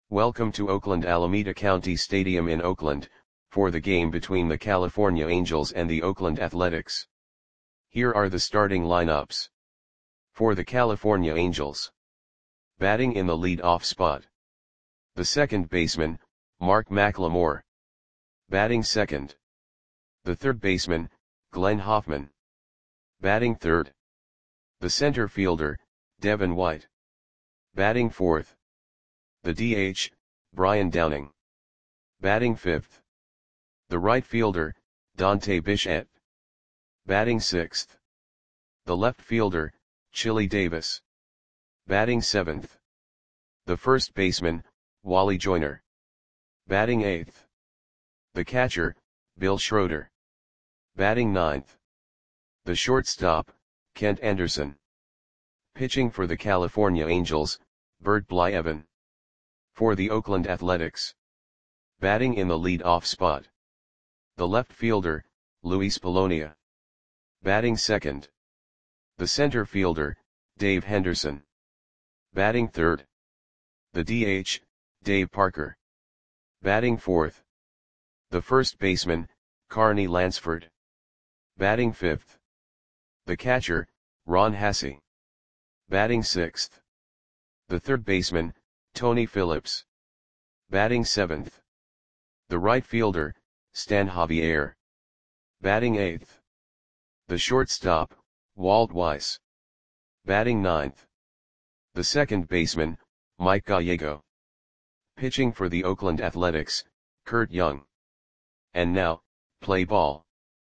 Welcome to Oakland Alameda County Stadium in Oakland, for the game between the California Angels and the Oakland Athletics. Here are the starting lineups. For the California Angels. Batting in the lead-off spot. The second baseman, Mark McLemore. Batting second. The third baseman, Glenn Hoffman. Batting third. The center fielder, Devin White. Batting fourth. The DH, Brian Downing. Batting fifth. The right fielder, Dante Bichette. Batting sixth. The left fielder, Chili Davis. Batting seventh. The first baseman, Wally Joyner. Batting eighth. The catcher, Bill Schroeder. Batting ninth. The shortstop, Kent Anderson. Pitching for the California Angels, Bert Blyleven. For the Oakland Athletics. Batting in the lead-off spot. The left fielder, Luis Polonia. Batting second. The center fielder, Dave Henderson. Batting third. The DH, Dave Parker. Batting fourth. The first baseman, Carney Lansford. Batting fifth. The catcher, Ron Hassey. Batting sixth. The third baseman, Tony Phillips. Batting seventh. The right fielder, Stan Javier. Batting eighth. The shortstop, Walt Weiss. Batting ninth. The second baseman, Mike Gallego. Pitching for the Oakland Athletics, Kurt Young. And now, play ball.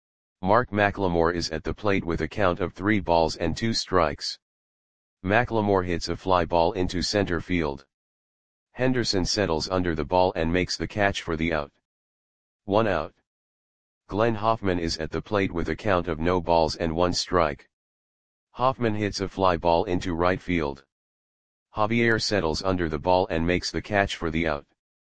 Mark McLemore is at the plate with a count of 3 balls and 2 strikes. McLemore hits a fly ball into center field. Henderson settles under the ball and makes the catch for the out. 1 out. Glenn Hoffman is at the plate with a count of no balls and 1 strike. Hoffman hits a fly ball into right field. Javier settles under the ball and makes the catch for the out.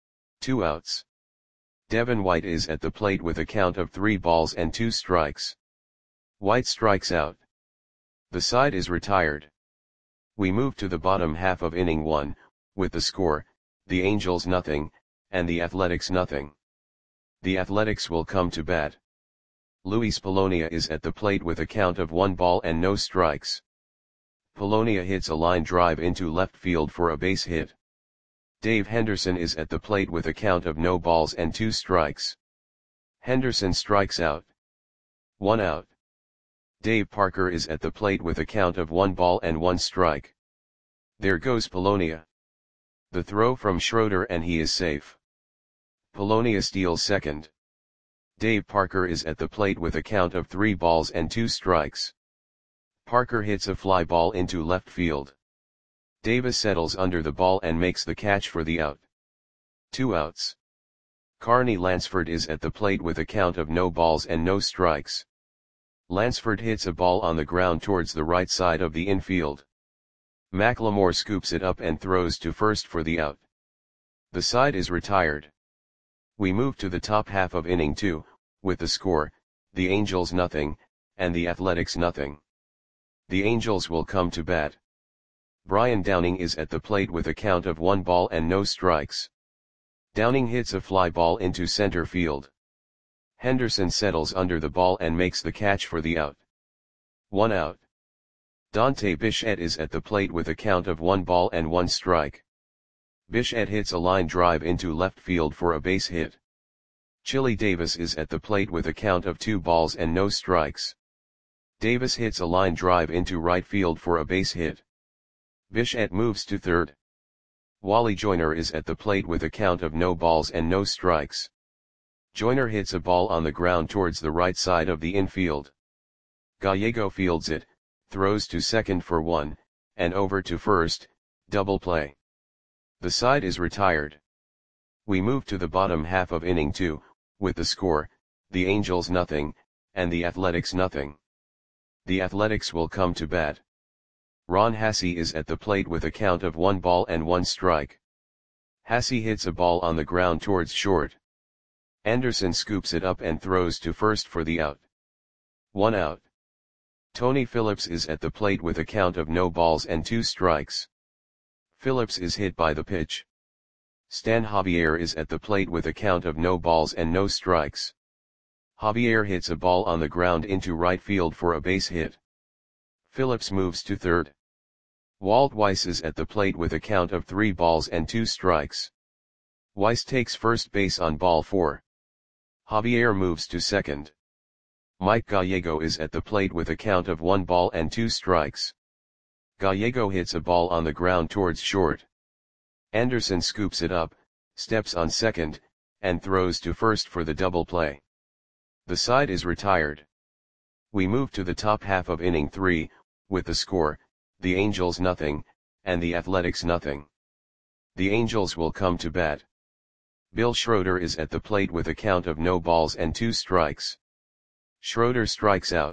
2 outs. Devin White is at the plate with a count of 3 balls and 2 strikes. White strikes out. The side is retired. We move to the bottom half of inning 1, with the score, the Angels nothing, and the Athletics nothing. The Athletics will come to bat. Luis Polonia is at the plate with a count of 1 ball and no strikes. Polonia hits a line drive into left field for a base hit. Dave Henderson is at the plate with a count of no balls and 2 strikes. Henderson strikes out. 1 out. Dave Parker is at the plate with a count of 1 ball and 1 strike. There goes Polonia. The throw from Schroeder and he is safe. Polonia steals second. Dave Parker is at the plate with a count of 3 balls and 2 strikes. Parker hits a fly ball into left field. Davis settles under the ball and makes the catch for the out. 2 outs. Carney Lansford is at the plate with a count of no balls and no strikes. Lansford hits a ball on the ground towards the right side of the infield. McLemore scoops it up and throws to first for the out. The side is retired. We move to the top half of inning 2, with the score, the Angels nothing, and the Athletics nothing. The Angels will come to bat. Brian Downing is at the plate with a count of 1 ball and no strikes. Downing hits a fly ball into center field. Henderson settles under the ball and makes the catch for the out. 1 out. Dante Bichette is at the plate with a count of 1 ball and 1 strike. Bichette hits a line drive into left field for a base hit. Chili Davis is at the plate with a count of 2 balls and no strikes. Davis hits a line drive into right field for a base hit. Bichette moves to third. Wally Joyner is at the plate with a count of no balls and no strikes. Joyner hits a ball on the ground towards the right side of the infield. Gallego fields it, throws to second for 1, and over to first, double play. The side is retired. We move to the bottom half of inning 2, with the score, the Angels nothing, and the Athletics nothing. The Athletics will come to bat. Ron Hassey is at the plate with a count of 1 ball and 1 strike. Hassey hits a ball on the ground towards short. Anderson scoops it up and throws to first for the out. 1 out. Tony Phillips is at the plate with a count of no balls and 2 strikes. Phillips is hit by the pitch. Stan Javier is at the plate with a count of no balls and no strikes. Javier hits a ball on the ground into right field for a base hit. Phillips moves to third. Walt Weiss is at the plate with a count of 3 balls and 2 strikes. Weiss takes first base on ball 4. Javier moves to second. Mike Gallego is at the plate with a count of 1 ball and 2 strikes. Gallego hits a ball on the ground towards short. Anderson scoops it up, steps on second, and throws to first for the double play. The side is retired. We move to the top half of inning 3, with the score, the Angels nothing, and the Athletics nothing. The Angels will come to bat. Bill Schroeder is at the plate with a count of no balls and 2 strikes. Schroeder strikes out.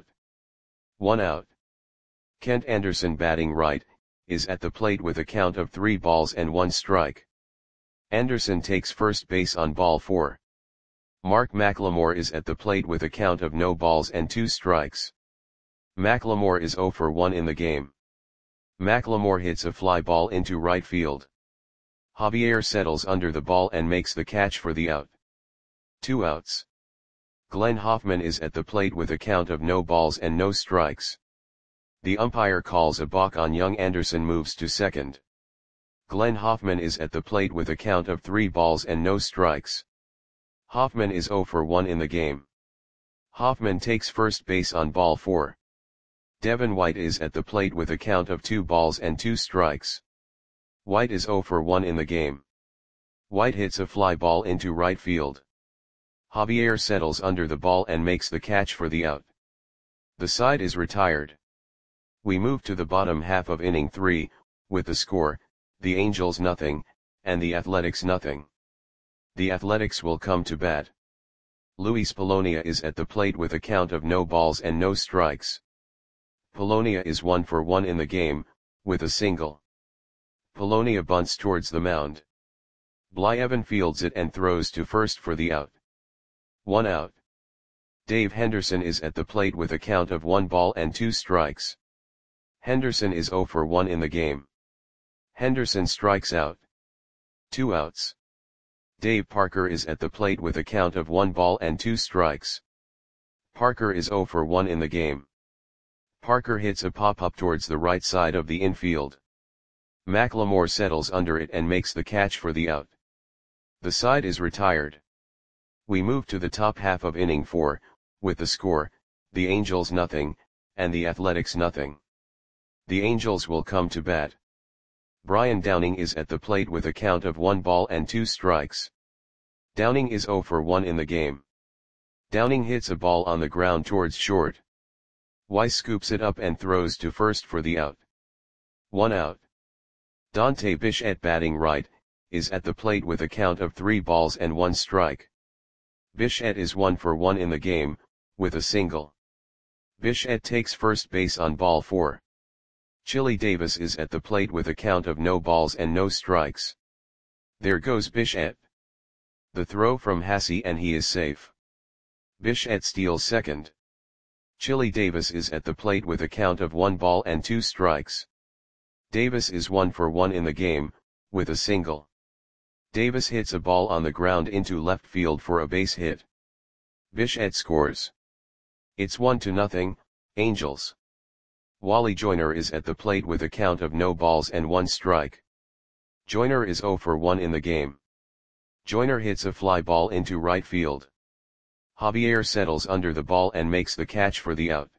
1 out. Kent Anderson, batting right, is at the plate with a count of 3 balls and 1 strike. Anderson takes first base on ball 4. Mark McLemore is at the plate with a count of no balls and 2 strikes. McLemore is 0 for 1 in the game. McLemore hits a fly ball into right field. Javier settles under the ball and makes the catch for the out. 2 outs. Glenn Hoffman is at the plate with a count of no balls and no strikes. The umpire calls a balk on Young. Anderson moves to second. Glenn Hoffman is at the plate with a count of 3 balls and no strikes. Hoffman is 0 for 1 in the game. Hoffman takes first base on ball 4. Devin White is at the plate with a count of 2 balls and 2 strikes. White is 0 for 1 in the game. White hits a fly ball into right field. Javier settles under the ball and makes the catch for the out. The side is retired. We move to the bottom half of inning 3, with the score, the Angels nothing, and the Athletics nothing. The Athletics will come to bat. Luis Polonia is at the plate with a count of no balls and no strikes. Polonia is 1 for 1 in the game, with a single. Polonia bunts towards the mound. Blyevin fields it and throws to first for the out. 1 out. Dave Henderson is at the plate with a count of 1 ball and 2 strikes. Henderson is 0 for 1 in the game. Henderson strikes out. 2 outs. Dave Parker is at the plate with a count of 1 ball and 2 strikes. Parker is 0 for 1 in the game. Parker hits a pop-up towards the right side of the infield. McLemore settles under it and makes the catch for the out. The side is retired. We move to the top half of inning 4, with the score, the Angels nothing, and the Athletics nothing. The Angels will come to bat. Brian Downing is at the plate with a count of 1 ball and 2 strikes. Downing is 0 for 1 in the game. Downing hits a ball on the ground towards short. Weiss scoops it up and throws to first for the out. 1 out. Dante Bichette, batting right, is at the plate with a count of 3 balls and 1 strike. Bichette is 1 for 1 in the game, with a single. Bichette takes first base on ball 4. Chili Davis is at the plate with a count of no balls and no strikes. There goes Bichette. The throw from Hasse and he is safe. Bichette steals second. Chili Davis is at the plate with a count of 1 ball and 2 strikes. Davis is 1 for 1 in the game, with a single. Davis hits a ball on the ground into left field for a base hit. Bichette scores. It's 1-0, Angels. Wally Joyner is at the plate with a count of no balls and 1 strike. Joyner is 0 for 1 in the game. Joyner hits a fly ball into right field. Javier settles under the ball and makes the catch for the out.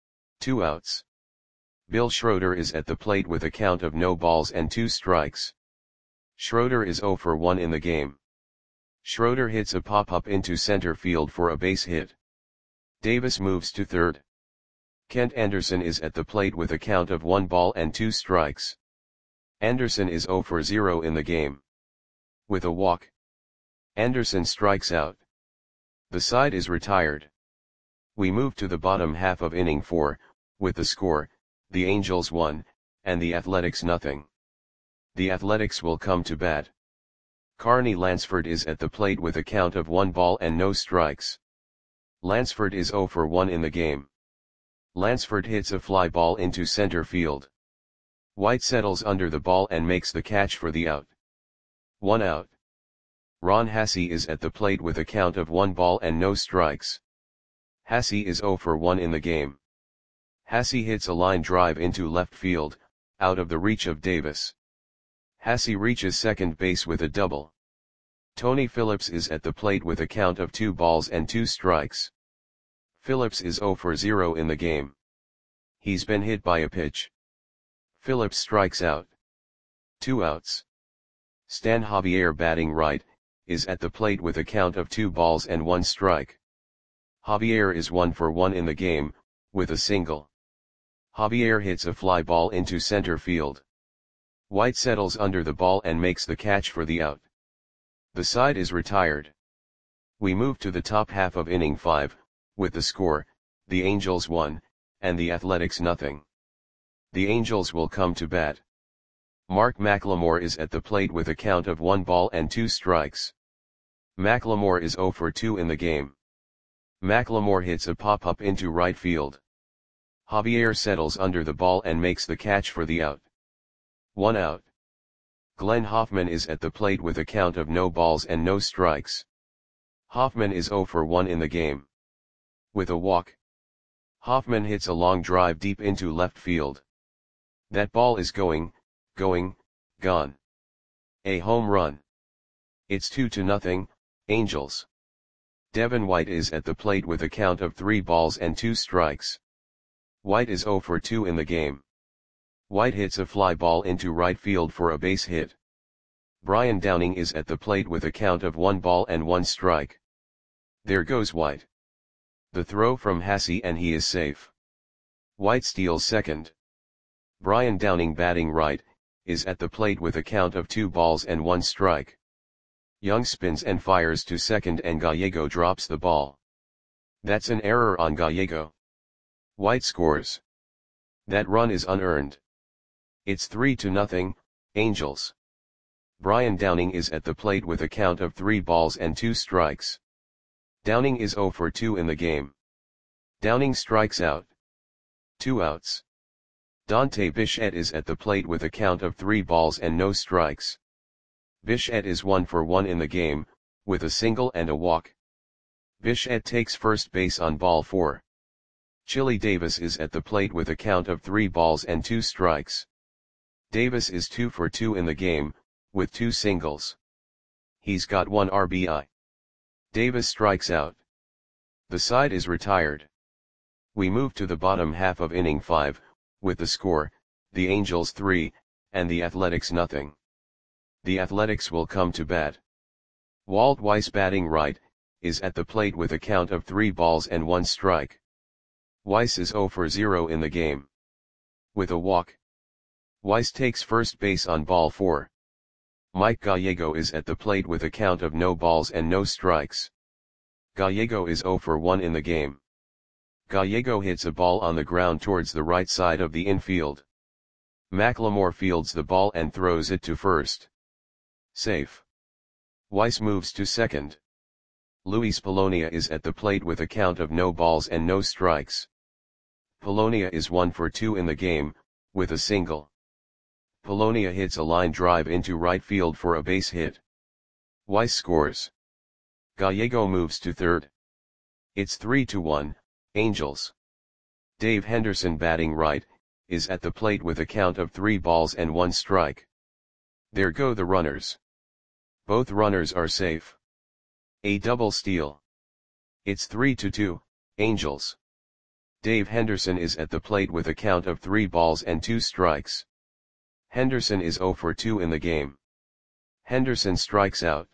2 outs. Bill Schroeder is at the plate with a count of no balls and 2 strikes. Schroeder is 0 for 1 in the game. Schroeder hits a pop-up into center field for a base hit. Davis moves to third. Kent Anderson is at the plate with a count of 1 ball and 2 strikes. Anderson is 0 for 0 in the game. With a walk, Anderson strikes out. The side is retired. We move to the bottom half of inning 4, with the score, the Angels 1, and the Athletics nothing. The Athletics will come to bat. Carney Lansford is at the plate with a count of 1 ball and no strikes. Lansford is 0 for 1 in the game. Lansford hits a fly ball into center field. White settles under the ball and makes the catch for the out. 1 out. Ron Hassey is at the plate with a count of 1 ball and no strikes. Hassey is 0 for 1 in the game. Hassey hits a line drive into left field, out of the reach of Davis. Hassey reaches second base with a double. Tony Phillips is at the plate with a count of 2 balls and 2 strikes. Phillips is 0 for 0 in the game. He's been hit by a pitch. Phillips strikes out. 2 outs. Stan Javier, batting right, is at the plate with a count of 2 balls and 1 strike. Javier is 1 for 1 in the game, with a single. Javier hits a fly ball into center field. White settles under the ball and makes the catch for the out. The side is retired. We move to the top half of inning 5, with the score, the Angels 1, and the Athletics 0. The Angels will come to bat. Mark McLemore is at the plate with a count of 1 ball and 2 strikes. McLemore is 0 for 2 in the game. McLemore hits a pop-up into right field. Javier settles under the ball and makes the catch for the out. 1 out. Glenn Hoffman is at the plate with a count of no balls and no strikes. Hoffman is 0 for 1 in the game. With a walk, Hoffman hits a long drive deep into left field. That ball is gone. A home run. It's 2-0, Angels. Devin White is at the plate with a count of 3 balls and 2 strikes. White is 0 for 2 in the game. White hits a fly ball into right field for a base hit. Brian Downing is at the plate with a count of 1 ball and 1 strike. There goes White. The throw from Hassey and he is safe. White steals second. Brian Downing, batting right, is at the plate with a count of 2 balls and 1 strike. Young spins and fires to second and Gallego drops the ball. That's an error on Gallego. White scores. That run is unearned. It's 3-0, Angels. Brian Downing is at the plate with a count of 3 balls and 2 strikes. Downing is 0 for 2 in the game. Downing strikes out. 2 outs. Dante Bichette is at the plate with a count of 3 balls and no strikes. Bichette is 1 for 1 in the game, with a single and a walk. Bichette takes first base on ball 4. Chili Davis is at the plate with a count of 3 balls and 2 strikes. Davis is 2 for 2 in the game, with 2 singles. He's got 1 RBI. Davis strikes out. The side is retired. We move to the bottom half of inning 5, with the score, the Angels 3, and the Athletics 0. The Athletics will come to bat. Walt Weiss, batting right, is at the plate with a count of 3 balls and 1 strike. Weiss is 0 for 0 in the game. With a walk, Weiss takes first base on ball 4. Mike Gallego is at the plate with a count of no balls and no strikes. Gallego is 0 for 1 in the game. Gallego hits a ball on the ground towards the right side of the infield. McLemore fields the ball and throws it to first. Safe. Weiss moves to second. Luis Polonia is at the plate with a count of no balls and no strikes. Polonia is 1 for 2 in the game, with a single. Polonia hits a line drive into right field for a base hit. Weiss scores. Gallego moves to third. It's 3-1, Angels. Dave Henderson, batting right, is at the plate with a count of 3 balls and 1 strike. There go the runners. Both runners are safe. A double steal. It's 3-2, Angels. Dave Henderson is at the plate with a count of 3 balls and 2 strikes. Henderson is 0 for 2 in the game. Henderson strikes out.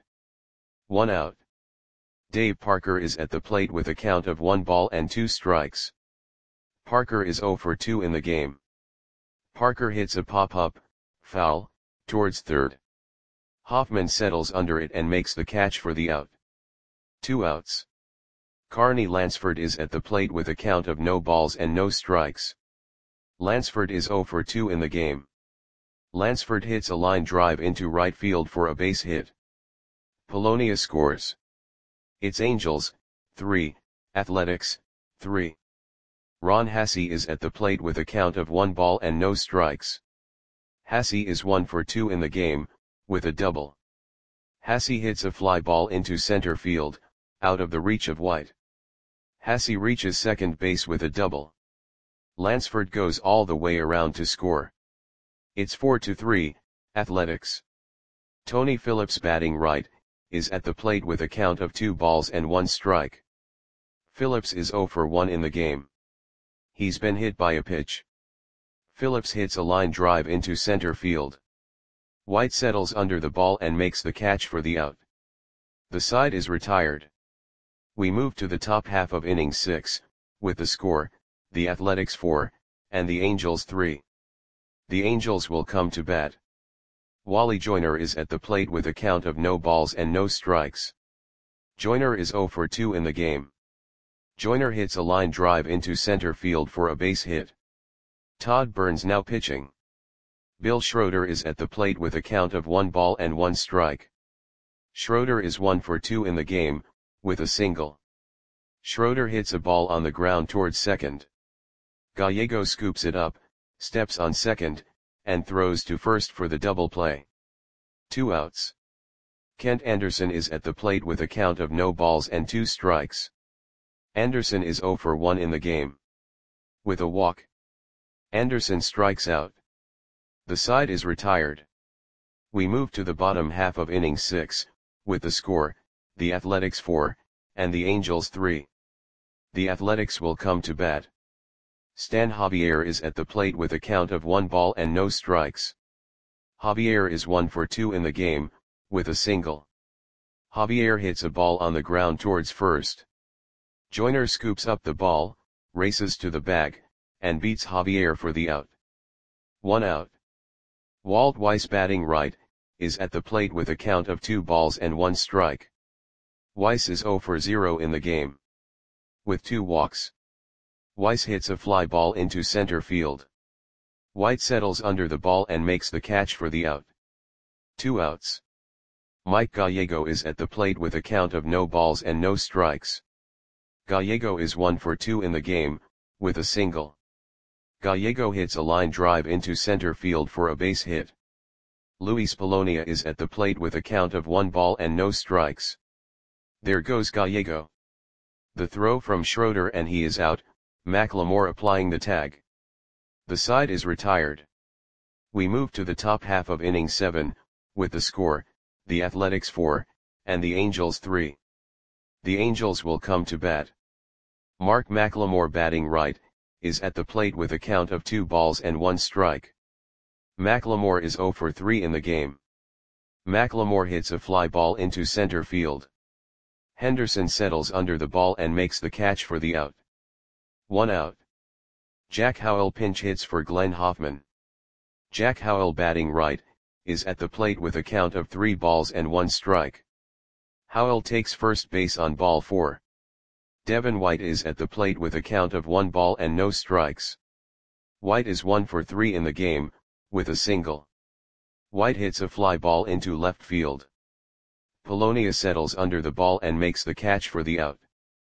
1 out. Dave Parker is at the plate with a count of 1 ball and 2 strikes. Parker is 0 for 2 in the game. Parker hits a pop-up, foul, towards third. Hoffman settles under it and makes the catch for the out. 2 outs. Carney Lansford is at the plate with a count of no balls and no strikes. Lansford is 0 for 2 in the game. Lansford hits a line drive into right field for a base hit. Polonia scores. It's Angels, 3, Athletics, 3. Ron Hassey is at the plate with a count of 1 ball and no strikes. Hassey is 1 for 2 in the game, with a double. Hassie hits a fly ball into center field, out of the reach of White. Hassie reaches second base with a double. Lansford goes all the way around to score. It's 4-3, Athletics. Tony Phillips, batting right, is at the plate with a count of 2 balls and 1 strike. Phillips is 0 for 1 in the game. He's been hit by a pitch. Phillips hits a line drive into center field. White settles under the ball and makes the catch for the out. The side is retired. We move to the top half of inning 6, with the score, the Athletics 4, and the Angels 3. The Angels will come to bat. Wally Joyner is at the plate with a count of no balls and no strikes. Joyner is 0 for 2 in the game. Joyner hits a line drive into center field for a base hit. Todd Burns now pitching. Bill Schroeder is at the plate with a count of 1 ball and 1 strike. Schroeder is 1 for 2 in the game, with a single. Schroeder hits a ball on the ground towards second. Gallego scoops it up, steps on second, and throws to first for the double play. 2 outs. Kent Anderson is at the plate with a count of no balls and 2 strikes. Anderson is 0 for 1 in the game. With a walk, Anderson strikes out. The side is retired. We move to the bottom half of inning 6, with the score, the Athletics 4, and the Angels 3. The Athletics will come to bat. Stan Javier is at the plate with a count of 1 ball and no strikes. Javier is 1 for 2 in the game, with a single. Javier hits a ball on the ground towards first. Joyner scoops up the ball, races to the bag, and beats Javier for the out. 1 out. Walt Weiss, batting right, is at the plate with a count of 2 balls and 1 strike. Weiss is 0 for 0 in the game. With 2 walks. Weiss hits a fly ball into center field. White settles under the ball and makes the catch for the out. 2 outs. Mike Gallego is at the plate with a count of no balls and no strikes. Gallego is 1 for 2 in the game, with a single. Gallego hits a line drive into center field for a base hit. Luis Polonia is at the plate with a count of 1 ball and no strikes. There goes Gallego. The throw from Schroeder and he is out, McLemore applying the tag. The side is retired. We move to the top half of inning 7, with the score, the Athletics 4, and the Angels 3. The Angels will come to bat. Mark McLemore, batting right, is at the plate with a count of 2 balls and 1 strike. McLemore is 0 for 3 in the game. McLemore hits a fly ball into center field. Henderson settles under the ball and makes the catch for the out. 1 out. Jack Howell pinch hits for Glenn Hoffman. Jack Howell, batting right, is at the plate with a count of 3 balls and 1 strike. Howell takes first base on ball 4. Devin White is at the plate with a count of 1 ball and no strikes. White is 1 for 3 in the game, with a single. White hits a fly ball into left field. Polonia settles under the ball and makes the catch for the out.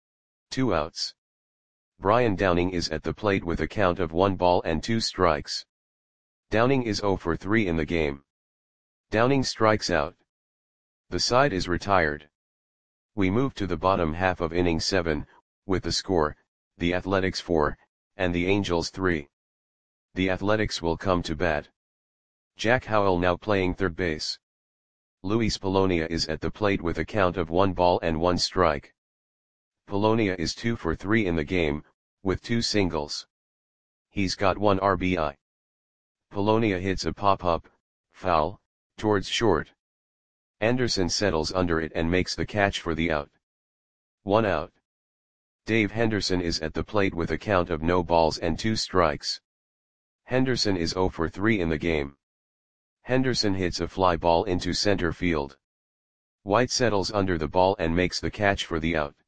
2 outs. Brian Downing is at the plate with a count of 1 ball and 2 strikes. Downing is 0 for 3 in the game. Downing strikes out. The side is retired. We move to the bottom half of inning 7, with the score, the Athletics 4, and the Angels 3. The Athletics will come to bat. Jack Howell now playing third base. Luis Polonia is at the plate with a count of 1 ball and 1 strike. Polonia is 2 for 3 in the game, with 2 singles. He's got 1 RBI. Polonia hits a pop-up, foul, towards short. Anderson settles under it and makes the catch for the out. 1 out. Dave Henderson is at the plate with a count of no balls and 2 strikes. Henderson is 0 for 3 in the game. Henderson hits a fly ball into center field. White settles under the ball and makes the catch for the out.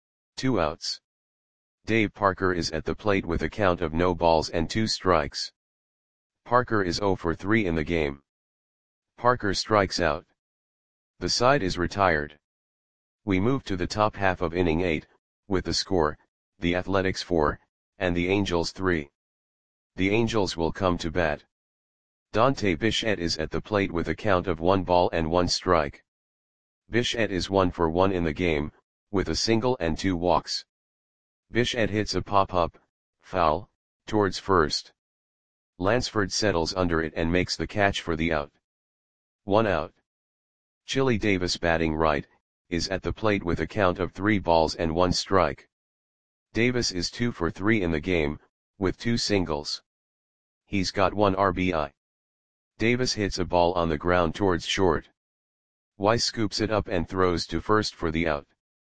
2 outs. Dave Parker is at the plate with a count of no balls and 2 strikes. Parker is 0 for 3 in the game. Parker strikes out. The side is retired. We move to the top half of inning 8, with the score, the Athletics 4, and the Angels 3. The Angels will come to bat. Dante Bichette is at the plate with a count of 1 ball and 1 strike. Bichette is 1 for 1 in the game, with a single and 2 walks. Bichette hits a pop-up, foul, towards first. Lansford settles under it and makes the catch for the out. 1 out. Chili Davis batting right, is at the plate with a count of 3 balls and 1 strike. Davis is 2 for 3 in the game, with 2 singles. He's got 1 RBI. Davis hits a ball on the ground towards short. Weiss scoops it up and throws to first for the out.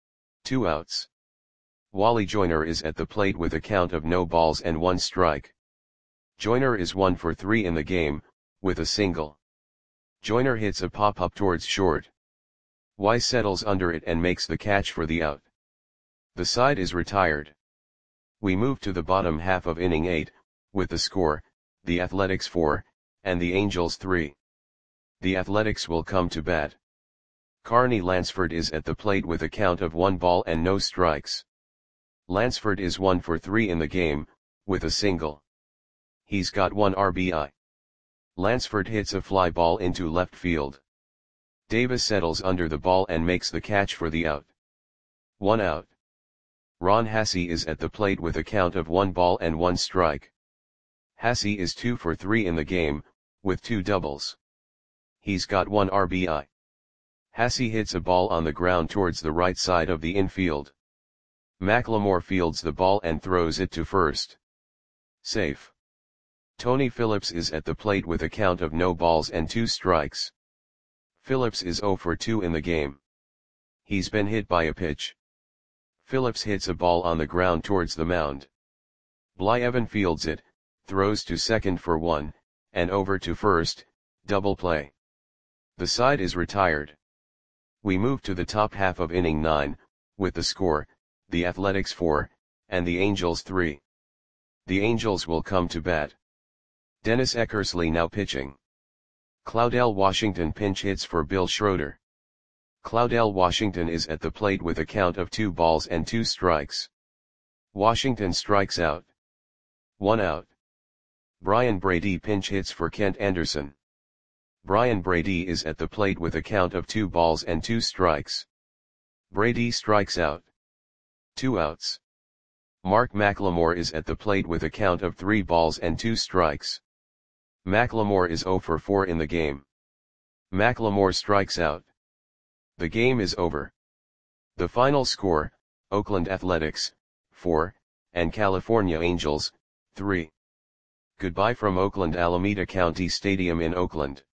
2 outs. Wally Joyner is at the plate with a count of no balls and 1 strike. Joyner is 1 for 3 in the game, with a single. Joyner hits a pop-up towards short. Weiss settles under it and makes the catch for the out. The side is retired. We move to the bottom half of inning 8, with the score, the Athletics 4, and the Angels 3. The Athletics will come to bat. Carney Lansford is at the plate with a count of 1 ball and no strikes. Lansford is 1 for 3 in the game, with a single. He's got 1 RBI. Lansford hits a fly ball into left field. Davis settles under the ball and makes the catch for the out. 1 out. Ron Hassey is at the plate with a count of 1 ball and 1 strike. Hassey is 2 for 3 in the game, with 2 doubles. He's got 1 RBI. Hassey hits a ball on the ground towards the right side of the infield. McLemore fields the ball and throws it to first. Safe. Tony Phillips is at the plate with a count of no balls and 2 strikes. Phillips is 0 for 2 in the game. He's been hit by a pitch. Phillips hits a ball on the ground towards the mound. Blyevin fields it, throws to second for 1, and over to first, double play. The side is retired. We move to the top half of inning 9, with the score, the Athletics 4, and the Angels 3. The Angels will come to bat. Dennis Eckersley now pitching. Claudell Washington pinch hits for Bill Schroeder. Claudell Washington is at the plate with a count of 2 balls and 2 strikes. Washington strikes out. 1 out. Brian Brady pinch hits for Kent Anderson. Brian Brady is at the plate with a count of 2 balls and 2 strikes. Brady strikes out. 2 outs. Mark McLemore is at the plate with a count of 3 balls and 2 strikes. McLemore is 0 for 4 in the game. McLemore strikes out. The game is over. The final score, Oakland Athletics, 4, and California Angels, 3. Goodbye from Oakland Alameda County Stadium in Oakland.